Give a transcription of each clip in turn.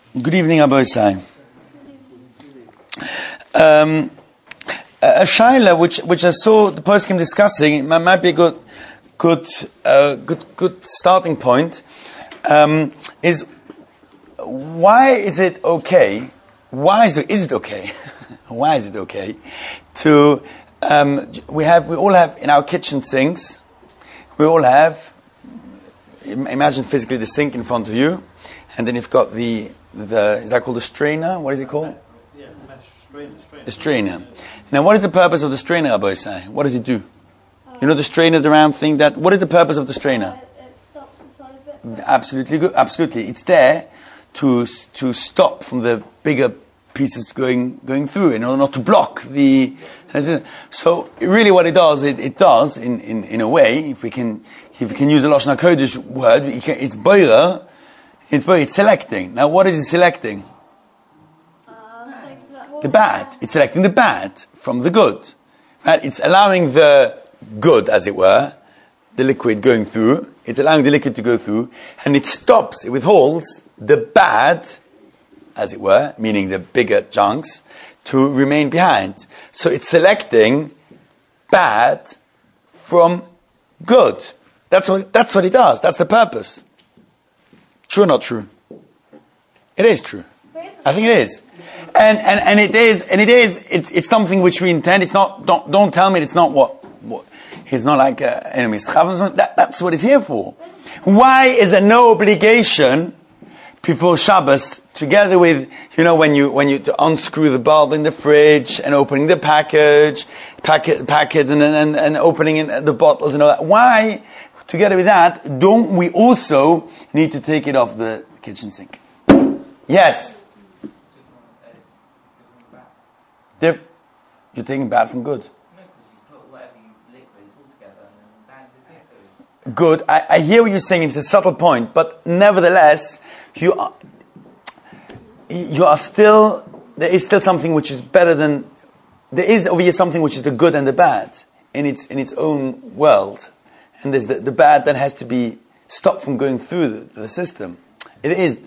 Good evening, Abba Isai. A shaila which I saw the poskim discussing, it might be a good starting point. Is why is it okay? Is it okay? Why is it okay to we all have in our kitchen sinks? We all have. Imagine physically the sink in front of you, and then you've got the is that called a strainer? What is it called? Yeah, strainer. A strainer. Now, what is the purpose of the strainer, Abba Isai? What does it do? You know the strainer, the round thing. What is the purpose of the strainer? It stops the side of it. Absolutely good. Absolutely, it's there to stop from the bigger pieces going through in order not to block the. So really, what it does, it does in a way. If we can use a Lashon HaKodesh word, it's boira. It's selecting. Now, what is it selecting? The bad. It's selecting the bad from the good. Right? It's allowing the good, as it were, the liquid going through. It's allowing the liquid to go through, and it stops, it withholds the bad, as it were, meaning the bigger chunks, to remain behind. So it's selecting bad from good. That's what it does. That's the purpose. True or not true? It is true. I think it is. And it is, it's something which we intend. It's not, don't tell me it's not what it's not like enemies. That's what it's here for. Why is there no obligation before Shabbos, together with, when you to unscrew the bulb in the fridge and opening the packets and opening the bottles and all that? Why, together with that, don't we also need to take it off the kitchen sink? Yes. You're taking bad from good. Good. I hear what you're saying. It's a subtle point, but nevertheless, you are still. There is still something which is better than. There is over here something which is the good and the bad in its own world, and there's the bad that has to be stopped from going through the system. It is.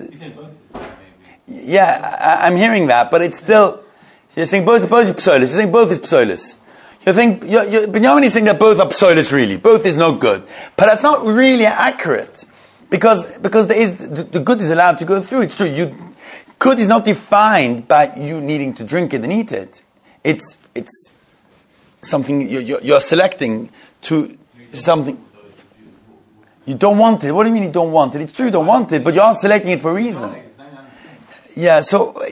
Yeah, I'm hearing that, but it's still. You're saying both is psolis. You're saying both is psolis. Binyamin is saying that both are psolis really. Both is not good. But that's not really accurate. Because there is, the good is allowed to go through. It's true. Good is not defined by you needing to drink it and eat it. It's something you're selecting to something. You don't want it. What do you mean you don't want it? It's true you don't want it, but you are selecting it for a reason. Yeah, so,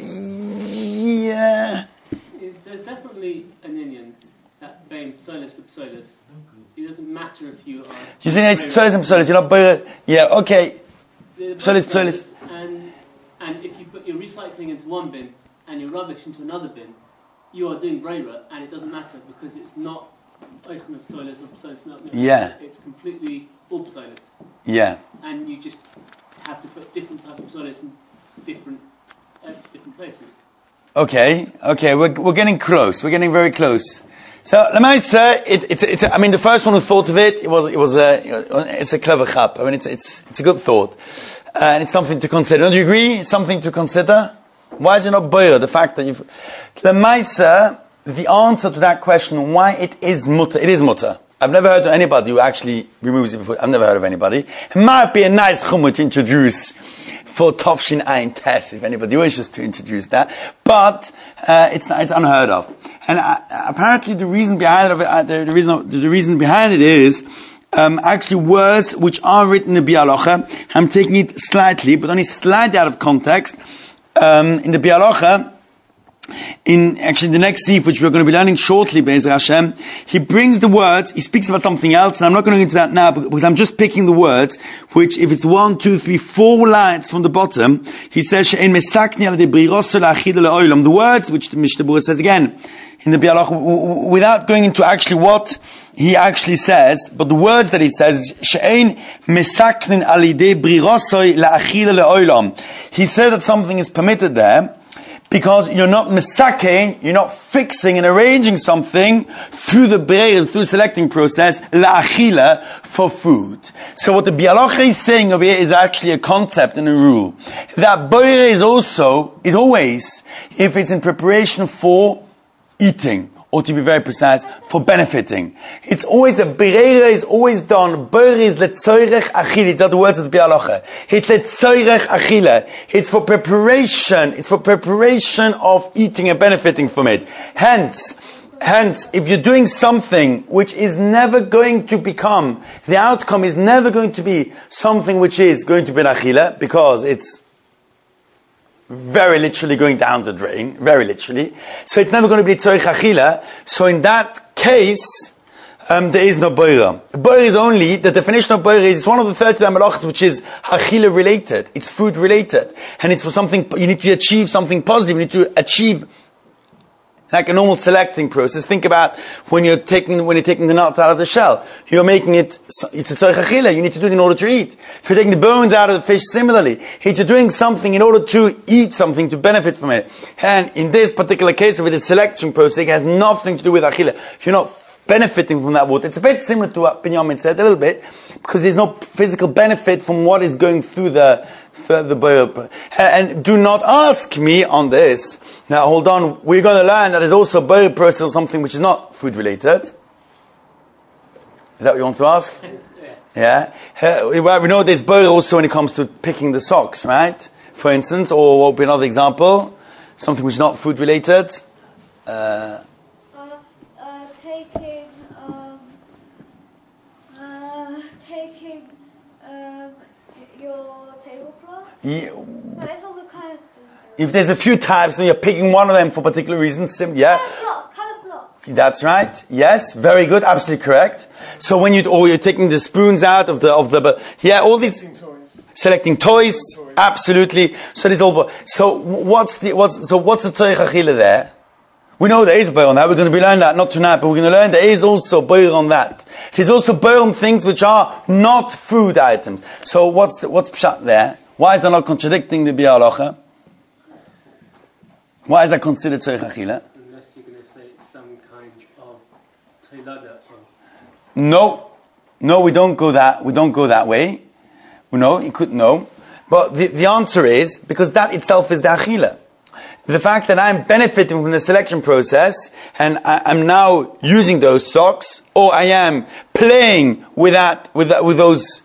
yeah. There's definitely an Indian that being psolis to psolis. It doesn't matter if you are. You're saying it's psolis and psolis. You're not. Yeah, okay. Psolis. And if you put your recycling into one bin and your rubbish into another bin, you are doing breira, and it doesn't matter because it's not oichim of psolis or psolis milk. Yeah. It's completely all psolis. Yeah. And you just have to put different types of psolis in different places. Okay, we're getting close. We're getting very close. So, Lamaisa, it's. I mean, the first one who thought of it it's a clever chap. I mean, it's a good thought, and it's something to consider. Don't you agree? It's something to consider. Why is it not boyer? The fact that you've Lamaisa, the answer to that question, why it is mutter. It is mutter. I've never heard of anybody who actually removes it before. I've never heard of anybody. It might be a nice chumrah to introduce for Tovshin Ayin Tes, if anybody wishes to introduce that, but it's unheard of. And apparently, the reason behind it is actually words which are written in the Bialocha. I'm taking it slightly, but only slightly out of context. In the Bialocha, in actually the next seif, which we're going to be learning shortly, Be'ezer Hashem, he brings the words, he speaks about something else, and I'm not going to go into that now, because I'm just picking the words, which, if it's 1, 2, 3, 4 lines from the bottom, he says, She'en mesakni al debriroso la'achid le'olam. The words, which the Mishnah Berurah says again, in the Bialoch, without going into actually what he actually says, but the words that he says, She'en mesaknin al debriroso la'achid le'olam. He said that something is permitted there, Because you're not misaking, you're not fixing and arranging something through the breira, through the selecting process, la'achila, for food. So what the Bialocha is saying over here is actually a concept and a rule. That breira is always, if it's in preparation for eating, or to be very precise, for benefiting. It's always, a breira is always done, breira is le'tzoirech achila, it's not the words of the Bialocha. It's le'tzoirech achila. It's for preparation of eating and benefiting from it. Hence, if you're doing something which is never going to become, the outcome is never going to be something which is going to be achila, because it's very literally going down the drain, very literally. So it's never going to be tzorich achila. So in that case, there is no boira. Boira is only, the definition of boira is, it's one of the 30 malachas which is achila related. It's food related. And it's for something, you need to achieve something positive. You need to achieve like a normal selecting process. Think about when you're taking the nut out of the shell. You're making it's a tzorich achila. You need to do it in order to eat. If you're taking the bones out of the fish, similarly. You're doing something in order to eat something, to benefit from it. And in this particular case, with the selection process, it has nothing to do with achila. You're not benefiting from that water. It's a bit similar to what Binyamin said, a little bit, because there's no physical benefit from what is going through the boil. And do not ask me on this. Now hold on, we're going to learn that there's also boil process or something which is not food related. Is that what you want to ask? Yeah. We know there's boil also when it comes to picking the socks, right? For instance, or what would be another example? Something which is not food related. Taking your tablecloth. Yeah. There's all the kind of. If there's a few types and you're picking one of them for particular reasons, yeah. Colour cloth. That's right. Yes, very good. Absolutely correct. So when you're taking the spoons out of the all these selecting toys. Absolutely. So there's all. So what's the tzorich achila there? We know there is boil on that. We're going to be learning that, not tonight, but we're going to learn there is also boil on that. There's also boil on things which are not food items. So what's pshat there? Why is that not contradicting the Bialocha? Why is that considered tzorich achila? Unless you're going to say it's some kind of trilada. No, we don't go that way. No, you could no. But the answer is, because that itself is the achila. The fact that I'm benefiting from the selection process and I'm now using those socks, or I am playing with those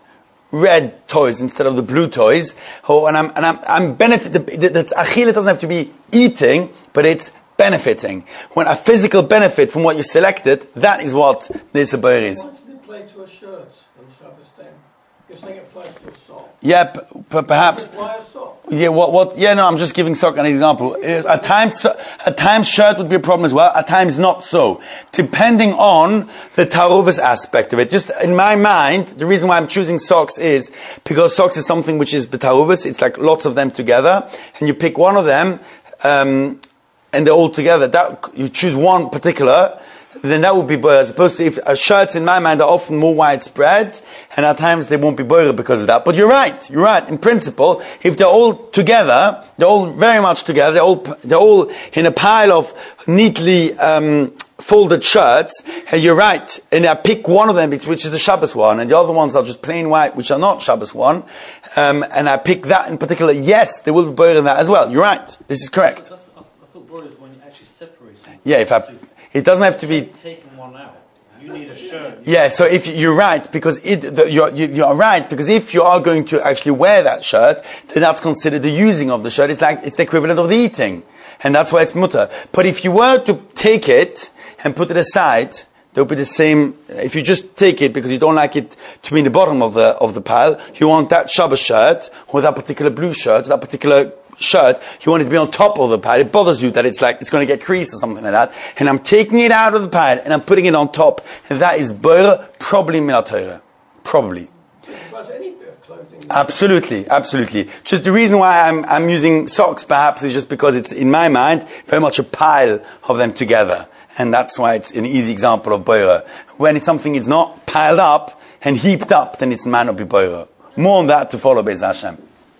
red toys instead of the blue toys, and I'm benefiting. That's achila doesn't have to be eating, but it's benefiting. When a physical benefit from what you selected, that is what this boir is. Why doesn't it apply to a shirt on Shabbos then? You're saying it applies to a sock. Yeah, perhaps. Why a sock? Yeah, what? Yeah, no, I'm just giving sock an example. At times shirt would be a problem as well. At times not so, depending on the taruvas aspect of it. Just in my mind, the reason why I'm choosing socks is because socks is something which is betaruvas. It's like lots of them together, and you pick one of them, and they're all together. That you choose one particular. Then that would be boira, as opposed to if shirts in my mind are often more widespread, and at times they won't be boira because of that. But you're right. In principle, if they're all together, they're all very much together, they're all in a pile of neatly folded shirts, and you're right. And I pick one of them, which is the Shabbos one, and the other ones are just plain white, which are not Shabbos one, and I pick that in particular. Yes, there will be boira in that as well. You're right. This is correct. I thought boira is when you actually separate them. Yeah, it doesn't have to be taking one out. You need a shirt. Yeah, so if you're right, because you're right, because if you are going to actually wear that shirt, then that's considered the using of the shirt. It's the equivalent of the eating, and that's why it's mutter. But if you were to take it and put it aside, there would be the same. If you just take it because you don't like it to be in the bottom of the pile, you want that Shabbos shirt or that particular blue shirt, that particular shirt, you want it to be on top of the pile. It bothers you that it's going to get creased or something like that. And I'm taking it out of the pile and I'm putting it on top. And that is boira, probably min haTorah. Probably. Any bit of clothing. Absolutely. Just the reason why I'm using socks perhaps is just because it's, in my mind, very much a pile of them together. And that's why it's an easy example of boira. When it's something it's not piled up and heaped up, then it's man of boira. More on that to follow, Be'ez Hashem.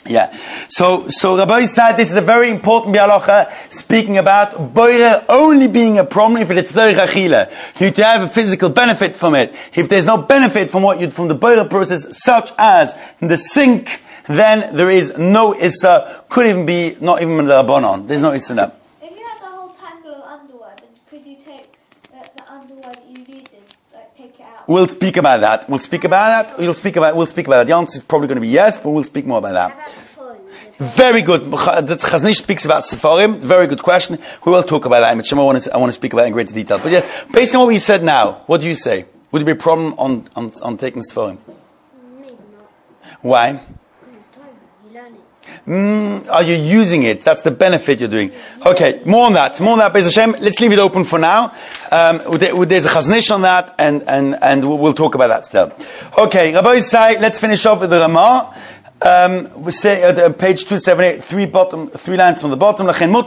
Yeah. So Rabbi said this is a very important bialacha, speaking about boire only being a problem if it's derech achila. You need to have a physical benefit from it. If there's no benefit from from the boire process, such as the sink, then there is no issa. Could even be not even the rabbanon. There's no issa now. If you had the whole tangle of underwear, then could you take the underwear that you needed, like take it out? We'll speak about that. We'll speak about that. We'll speak about that. The answer is probably going to be yes, but we'll speak more about that. Very good. The Chazon Ish speaks about Sefarim. Very good question. We will talk about that. I want to speak about it in greater detail. But yeah, based on what we said now, what do you say? Would there be a problem on taking Sefarim? Maybe not. Why? Because it's time. You learn it. Are you using it? That's the benefit you're doing. Okay, more on that. Be'ez Hashem. Let's leave it open for now. There's a Chazon Ish on that, and we'll talk about that still. Okay, Rabbi Yisai, let's finish off with the Ramah. We say at page 278, three lines from the bottom.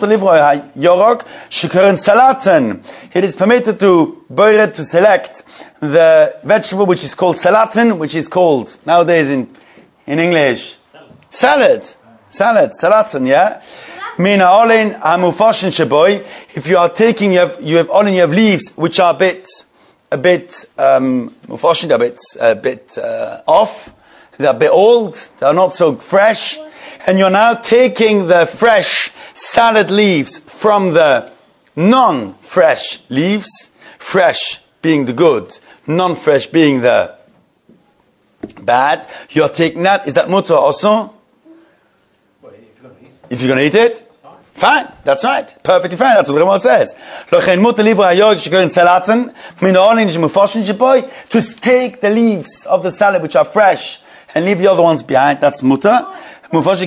It is permitted to boire to select the vegetable which is called salatin, which is called nowadays in English salad, salatin. Yeah. Mina olin hamufashin sheboy. If you are taking, you have olin, you have leaves which are a bit mufashin, a bit off. They're a bit old, they're not so fresh, and you're now taking the fresh salad leaves from the non-fresh leaves, fresh being the good, non-fresh being the bad. You're taking that. Is that mutter also? If you're going to eat it? Fine, that's right. Perfectly fine, that's what the Ramah says. To take the leaves of the salad which are fresh and leave the other ones behind, that's mutter. But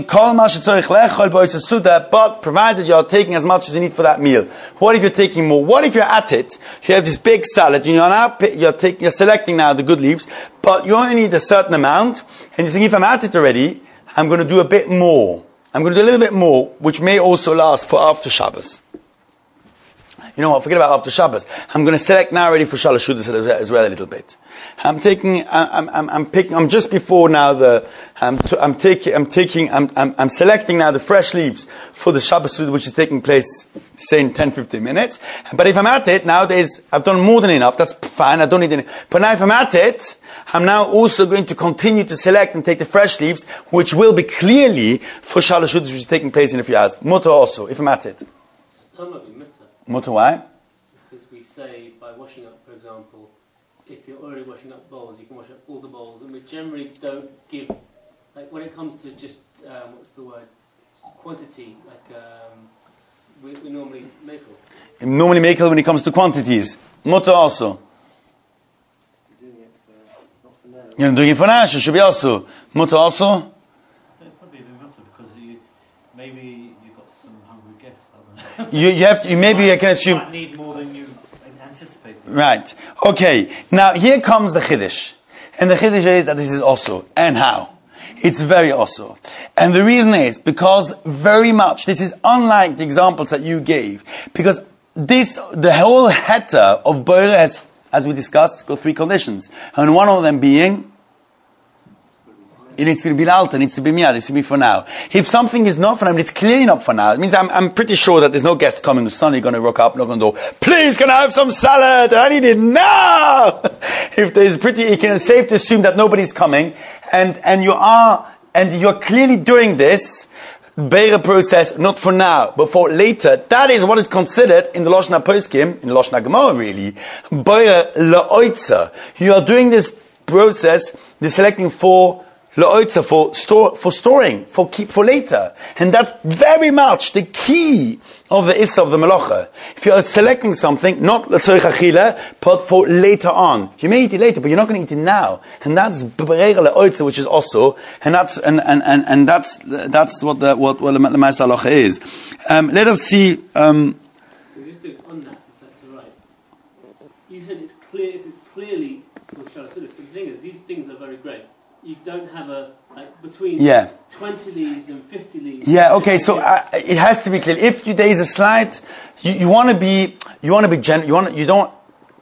provided you are taking as much as you need for that meal. What if you're taking more? What if you're at it? You have this big salad, you're selecting now the good leaves, but you only need a certain amount, and you're saying, if I'm at it already, I'm going to do a bit more. I'm going to do a little bit more, which may also last for after Shabbos. You know what? Forget about after Shabbos. I'm going to select now already for Shalosh Seudos as well a little bit. I'm just before now I'm selecting now the fresh leaves for the Shabbos Seudah, which is taking place, say, in 10-15 minutes. But if I'm at it, nowadays, I've done more than enough. That's fine. I don't need any. But now if I'm at it, I'm now also going to continue to select and take the fresh leaves, which will be clearly for Shalosh Seudos, which is taking place in a few hours. Mutter also, if I'm at it. Mutter, why? Because we say by washing up, for example, if you're already washing up bowls, you can wash up all the bowls, and we generally don't give, like when it comes to just what's the word, quantity, like we normally make it. Normally make it when it comes to quantities. Mutter also. You're not doing it for now. It should be also. Mutter also. Probably doing also because maybe you've got some hungry guests. Maybe I can assume. You might need more than you anticipated. Right. Okay. Now here comes the Chiddush. And the Chiddush is that this is also. And how? It's very also. And the reason is because very much, this is unlike the examples that you gave. Because the whole heta of boire has, as we discussed, got three conditions. And one of them being, it needs to be alta, it needs to be miyad, it needs to be for now. If something is not for now, it's clearly not for now. It means I'm pretty sure that there's no guest coming who's suddenly going to rock up, knock on the door. Please, can I have some salad? I need it now. If there's you can safe to assume that nobody's coming, and you're clearly doing this beira process not for now, but for later. That is what is considered in the Lashon HaPoskim, in the Lashon HaGemara really, beira la'oitza. You are doing this process, the selecting for la'oitza, for storing, for later. And that's very much the key of the issa of the melacha. If you are selecting something, not l'tzorich achila, but for later on. You may eat it later, but you're not going to eat it now. And that's bereira la'oitza, which is also, and that's what the ma'aseh halacha is. Let us see. So just on that, if that's all right. You said it's clearly for Shalosh Seudos, but the thing is, these things are very great. You don't have between 20 leaves and 50 leaves. Yeah, okay, so it has to be clear. If there is a slight, you want to be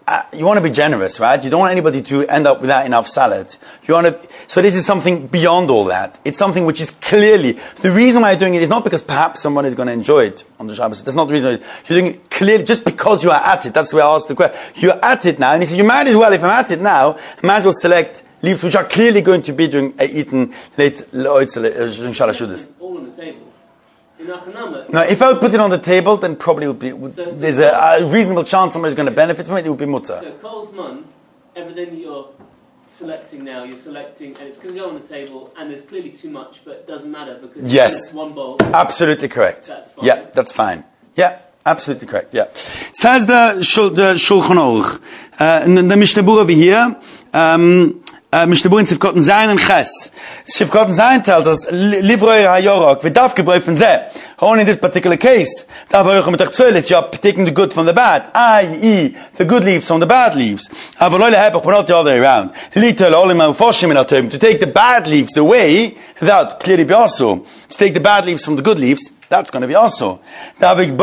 you want to be generous, right? You don't want anybody to end up without enough salad. So this is something beyond all that. It's something which is clearly, the reason why you're doing it is not because perhaps someone is going to enjoy it on the Shabbos. That's not the reason. You're doing it clearly just because you are at it. That's the way I asked the question. You're at it now, and he said, you might as well, if I'm at it now, I might as well select leaves which are clearly going to be eaten late, during Shalosh Seudos. All on the table. No, if I would put it on the table, then probably there's a reasonable chance somebody's going to benefit from it. It would be mutter. So Kol's Mun, everything you're selecting now, you're selecting, and it's going to go on the table, and there's clearly too much, but it doesn't matter because it's one bowl. Absolutely correct. That's fine. Yeah, that's fine. Yeah, absolutely correct. Yeah. Says the Shulchan Aruch, the Mishnah Berurah over here. Mishnah Berurah in Sivkot Zayin and Ches. Sivkot Zayin tells us, Livroi HaYorok, v'daf gebroi von zeh. Only in this particular case, you're taking the good from the bad, i.e., the good leaves from the bad leaves. But not the other way around. To take the bad leaves away, that clearly be also. To take the bad leaves from the good leaves, that's going to be also. You're taking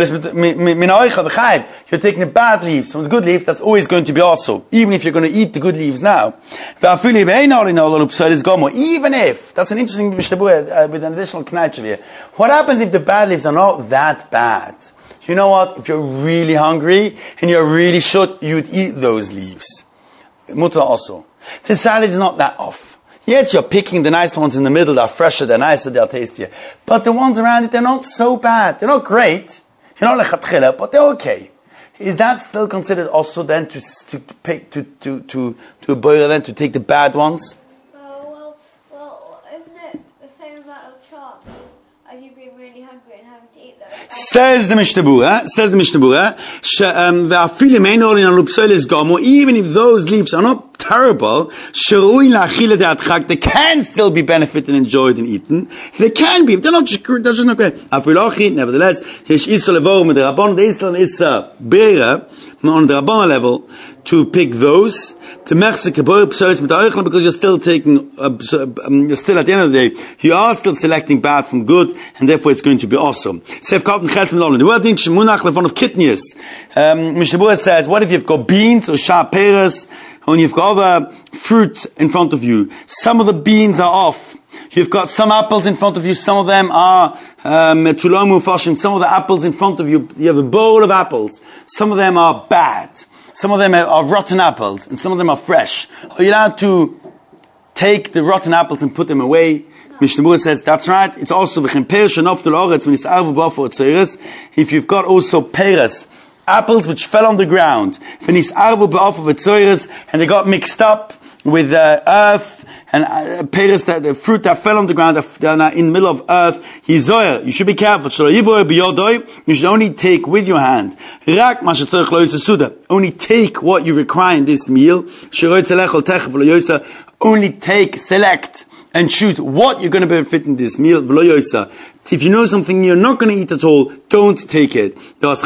the bad leaves from the good leaves, that's always going to be also. Even if you're going to eat the good leaves now. Even if, that's an interesting Mishnah Berurah with an additional knaich here. What happens if the bad leaves are not that bad? You know what? If you're really hungry and you're really short, you'd eat those leaves. Mutter also. The salad is not that off. Yes, you're picking the nice ones in the middle, they're fresher, they're nicer, they're tastier. But the ones around it, they're not so bad. They're not great. You're not lechatchila, but they're okay. Is that still considered also then to pick, to boil then, to take the bad ones? Well, isn't it the same amount of chance as you being really hungry and having to eat those? Says the Mishnah Berurah, even if those leaves are not terrible, they can still be benefited and enjoyed and eaten. They can be, they're just not great. Nevertheless, there is still on the Rabbana level to pick those. Because you're still taking, you're still at the end of the day, you are still selecting bad from good, and therefore it's going to be awesome. The word in Shemunach lefon of kidneys. Mishnah Berurah says, what if you've got beans or shaperes, and you've got other fruit in front of you? Some of the beans are off. You've got some apples in front of you, some of them are some of the apples in front of you, you have a bowl of apples. Some of them are bad. Some of them are rotten apples, and some of them are fresh. Are you allowed to take the rotten apples and put them away? Mishnah Berurah says, that's right. It's also, if you've got also peres, apples which fell on the ground, and they got mixed up with earth, and peres, the fruit that fell on the ground, that are in the middle of earth, you should be careful. You should only take with your hand. Only take what you require in this meal. Only take, select, and choose what you're going to benefit in this meal. If you know something you're not going to eat at all, don't take it. And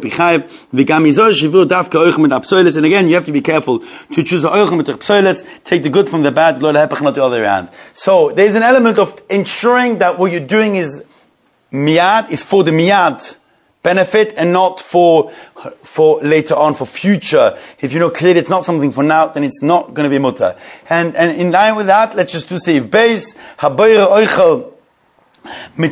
again, you have to be careful to choose the oichem with the psoiles, take the good from the bad, not the other way around. So there's an element of ensuring that what you're doing is miyad, is for the miyad benefit and not for later on, for future. If you know clearly it's not something for now, then it's not going to be mutter. And in line with that, let's just do say if beis habayra oichel. If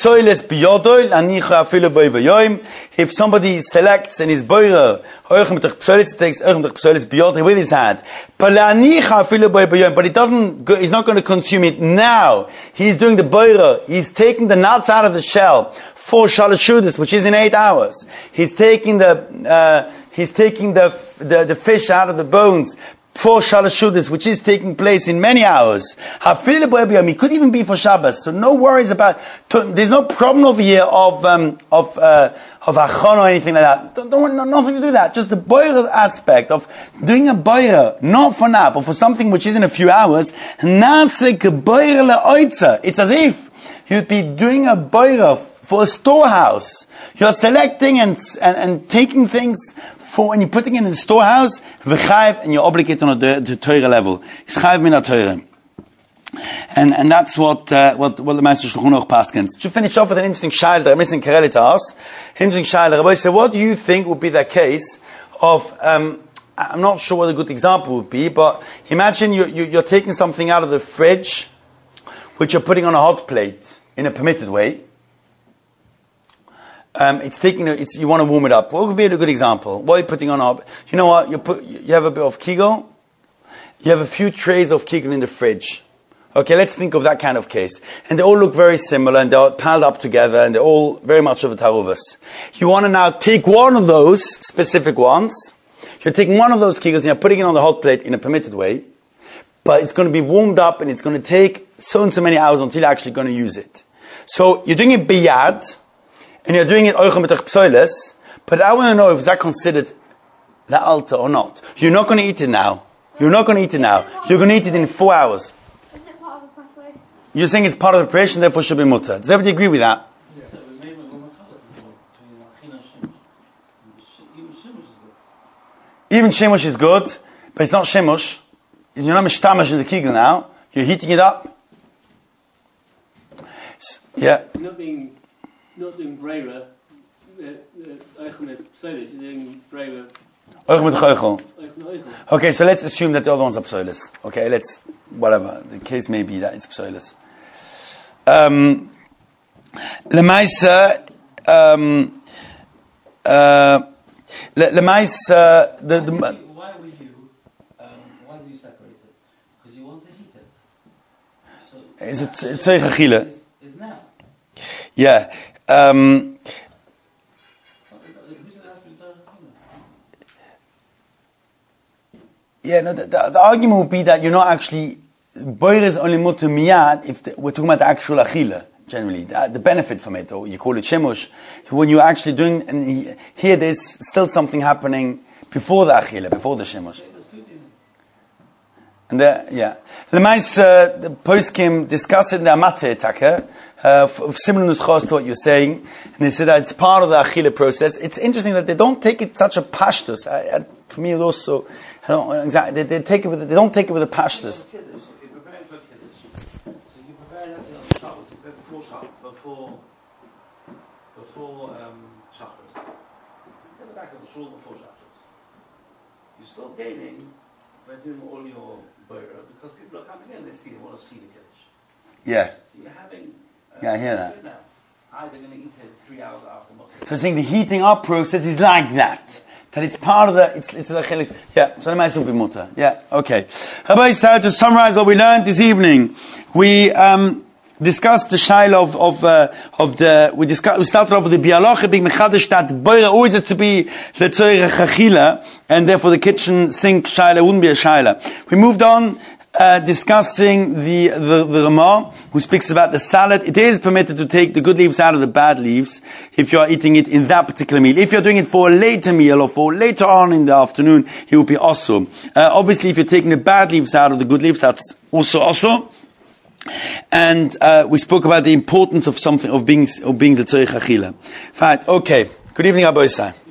somebody selects and is boirer, takes with his hand, but he's not going to consume it now. He's doing the boirer. He's taking the nuts out of the shell for Shalosh Seudos, which is in 8 hours. He's taking the fish out of the bones for Shalosh Seudos, which is taking place in many hours. It could even be for Shabbos, so no worries about. There's no problem over here of achon or anything like that. Nothing to do with that. Just the boirer aspect of doing a boirer, not for now, but for something which is in a few hours. It's as if you'd be doing a boirer for a storehouse. You're selecting and taking things. When you're putting it in the storehouse, and you're obligated on the Torah level. It's chayv min ha-Torah. And that's what the Meister Shulchan Aruch paskins. To finish off with an interesting shayla that I'm missing Kareli to ask. Interesting shayla. Rabbi said, what do you think would be the case of I'm not sure what a good example would be, but imagine you're taking something out of the fridge, which you're putting on a hot plate in a permitted way. You want to warm it up. What would be a good example? What are you putting on up? You know what? You have a bit of kigel. You have a few trays of kigel in the fridge. Okay, let's think of that kind of case. And they all look very similar, and they're piled up together, and they're all very much of a taruvas. You want to now take one of those specific ones. You're taking one of those kegels and you're putting it on the hot plate in a permitted way, but it's going to be warmed up and it's going to take so and so many hours until you're actually going to use it. So you're doing it biyad, and you're doing it oichem b'tach psoiles, but I want to know if that considered la'alta or not. You're not going to eat it now. You're not going to eat it now. You're going to eat it in 4 hours. Isn't it part of the preparation? You're saying it's part of the preparation, therefore should be mutter. Does everybody agree with that? Even shemush is good, but it's not shemush. You're not mishtamash in the kegel now. You're heating it up. Yeah. You're not doing breira, oichem psoilis. You're doing breira. Oichem b'tach Oichem. Okay, so let's assume that the other ones are psoilis. Okay, whatever. The case may be that it's psoilis. Lemaisa, Why do you separate it? Because you want to heat it. So is it tzorich achila? Is now. Yeah. Who said it has to be tzorich achila? Yeah, no, the argument would be that you're not actually, boir is only mutter miyad if we're talking about the actual achila, generally, the benefit from it, or you call it shemush. When you're actually doing, and here there's still something happening before the achila, before the shemush. And the poskim discuss it in the Amate Taka, similar nuschos to what you're saying, and they say that it's part of the achila process. It's interesting that they don't take it such a pashtus. For me, it also, I don't exactly. They don't take it with a pashtus. If you're preparing for kiddush, so you prepare it on Shabbos, you prepare before Shabbos. To the back of the shul before Shabbos. You're still gaining by doing all your boira because people are coming in, they want to see the kiddush. Yeah. So you're having. Yeah, I hear that. Now. Either going to eat it 3 hours after Moshe. So I think the heating up process is like that. That it's part of the, it's the chelik. Yeah, so the mice will be mutter. Yeah, okay. Rabbi Yisrael, to summarize what we learned this evening, we discussed the shaila we started off with the bialoche being mechadish that boira always has to be letzorech achila, and therefore the kitchen sink shaila wouldn't be a shaila. We moved on, discussing the Ramah, who speaks about the salad. It is permitted to take the good leaves out of the bad leaves if you are eating it in that particular meal. If you're doing it for a later meal or for later on in the afternoon, it will be also. Obviously, if you're taking the bad leaves out of the good leaves, that's also. And we spoke about the importance of something, of being the tzorich achila. Fine. Okay. Good evening, Abba Yisai.